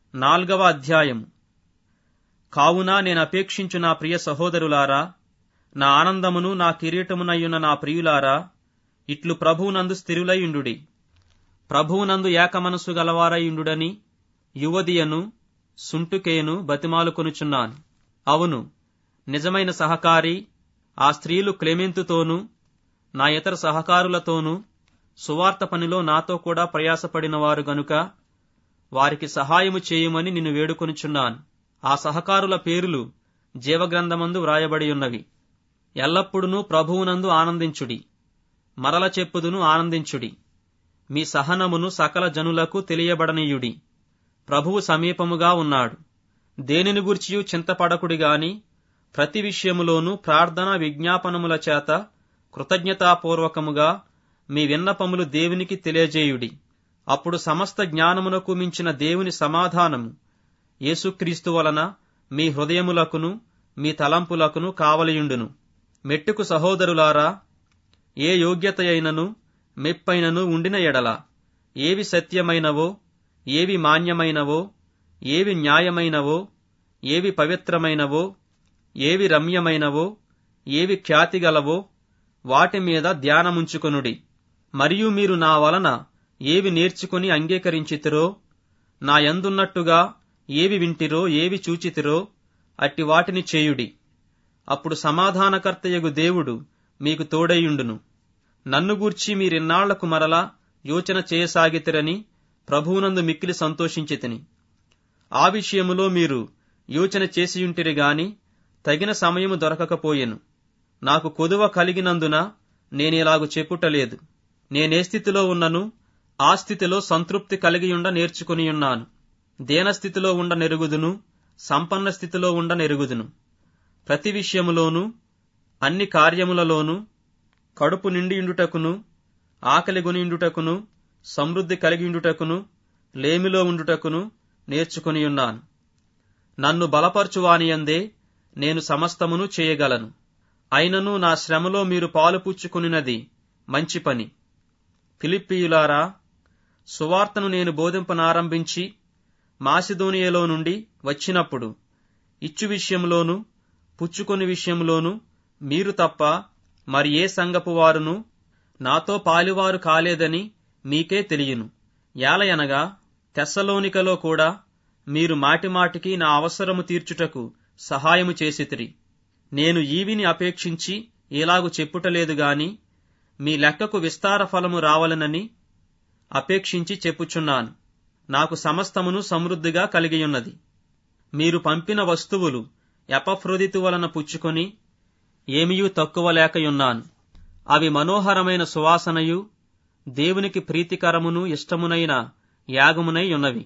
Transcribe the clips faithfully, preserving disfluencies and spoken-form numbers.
నాల్గవ అధ్యాయం. కావున నేనపేక్షించు నా ప్రియ సహోదరులారా, నా ఆనందమును నా కిరీటమునయ్యున్న నా ప్రియులారా, ఇట్లు ప్రభువునందు స్థిరులైయుండుడి. ప్రభువునందు ఏకమనస్సు గలవారైయుండుడని యువదియను సుంటుకేను బతిమాలుకొనుచున్నాను. అవును, నిజమైన సహకారి ఆ స్త్రీలు క్లెమెంతుతోనూ నా ఇతర సహకారులతోనూ సువార్త పనిలో నాతో కూడా ప్రయాసపడినవారు గనుక వారికి సహాయము చేయుమని నిన్ను వేడుకొనుచున్నాను. ఆ సహకారుల పేరులు జీవగ్రంథమందు వ్రాయబడి ఉన్నవి. ఎల్లప్పుడూ ప్రభువునందు ఆనందించుడి. మరల చెప్పుదును, ఆనందించుడి. మీ సహనమును సకల జనులకు తెలియబడనీయుడి. ప్రభువు సమీపముగా ఉన్నాడు. దేనిని గూర్చియు చింతపడకుడి గాని ప్రతి విషయములోనూ ప్రార్థన విజ్ఞాపనముల చేత కృతజ్ఞతాపూర్వకముగా మీ విన్నపములు దేవునికి తెలియజేయుడి. అప్పుడు సమస్త జ్ఞానమునకు మించిన దేవుని సమాధానము యేసుక్రీస్తు వలన మీ హృదయములకును మీ తలంపులకును కావలియుండును. మెట్టుకు సహోదరులారా, ఏ యోగ్యత అయినను మెప్పైనను ఉండిన ఎడల, ఏవి సత్యమైనవో, ఏవి మాన్యమైనవో, ఏవి న్యాయమైనవో, ఏవి పవిత్రమైనవో, ఏవి రమ్యమైనవో, ఏవి ఖ్యాతిగలవో వాటి మీద ధ్యానముంచుకొనుడి. మరియు మీరు నా వలన ఏవి నేర్చుకుని అంగీకరించితిరో, నా యందున్నట్టుగా ఏవి వింటిరో, ఏవి చూచితిరో అట్టి వాటిని చేయుడి. అప్పుడు సమాధానకర్తయగు దేవుడు మీకు తోడైయుండును. నన్ను గూర్చి మీరిన్నాళ్లకు మరలా యోచన చేయసాగితిరని ప్రభువునందు మిక్కిలి సంతోషించితిని. ఆ విషయములో మీరు యోచన చేసియుంటిరి గాని తగిన సమయము దొరకకపోయెను. నాకు కొదువ కలిగినందున నేనిలాగు చెప్పుటలేదు. నేనే స్థితిలో ఉన్నను ఆ స్థితిలో సంతృప్తి కలిగియుండ నేర్చుకునియున్నాను. దీనస్థితిలో ఉండ నెరుగుదును, సంపన్న స్థితిలో ఉండ నెరుగుదును. ప్రతి విషయములోనూ అన్ని కార్యములలోనూ కడుపు నిండియుండుటకును, ఆకలి గొనియుండుటకును, సమృద్ధి కలిగియుండుటకును, లేమిలో ఉండుటకును నేర్చుకునియున్నాను. నన్ను బలపరచువానియందే నేను సమస్తమును చేయగలను. అయినను నా శ్రమలో మీరు పాలుపుచ్చుకునినది మంచి పని. ఫిలిప్పీయులారా, సువార్తను నేను బోధింపనారంభించి మాసిదోనియలో నుండి వచ్చినప్పుడు ఇచ్చు విషయంలోనూ పుచ్చుకొని విషయంలోనూ మీరు తప్ప మరి ఏ సంఘపు వారును నాతో పాలివారు కాలేదని మీకే తెలియను. యాలయనగా తెస్సలోనికలో కూడా మీరు మాటిమాటికి నా అవసరము తీర్చుటకు సహాయము చేసితిరి. నేను ఈవిని అపేక్షించి ఇలాగు చెప్పుటలేదు గాని మీ లెక్కకు విస్తార ఫలము రావలెనని అపేక్షించి చెప్పుచున్నాను. నాకు సమస్తమును సమృద్ధిగా కలిగియున్నది. మీరు పంపిన వస్తువులు ఎపఫ్రొదితు వలన పుచ్చుకొని ఏమియూ తక్కువ లేకయున్నాను. అవి మనోహరమైన సువాసనయు దేవునికి ప్రీతికరమును ఇష్టమునైన యాగమునై ఉన్నవి.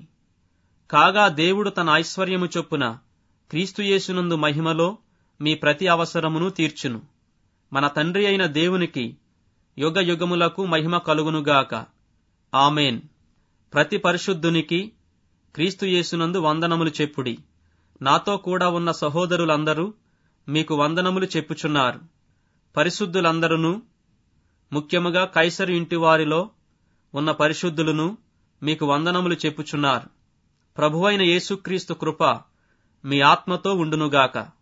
కాగా దేవుడు తన ఐశ్వర్యము చొప్పున క్రీస్తుయేసునందు మహిమలో మీ ప్రతి అవసరమును తీర్చును. మన తండ్రి అయిన దేవునికి యుగ యుగములకు మహిమ కలుగునుగాక. ఆమేన్. ప్రతి పరిశుద్ధునికి క్రీస్తుయేసునందు వందనములు చెప్పుడి. నాతో కూడా ఉన్న సహోదరులందరూ మీకు వందనములు చెప్పుచున్నారు. పరిశుద్ధులందరూ, ముఖ్యముగా కైసరు ఇంటి వారిలో ఉన్న పరిశుద్ధులను మీకు వందనములు చెప్పుచున్నారు. ప్రభువైన యేసుక్రీస్తు కృప మీ ఆత్మతో ఉండునుగాక.